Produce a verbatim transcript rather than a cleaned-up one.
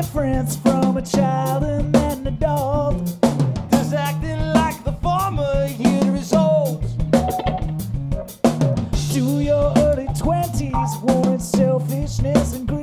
difference from a child and an adult? Does acting like the former yield results? Do your early twenties warrant selfishness and greed?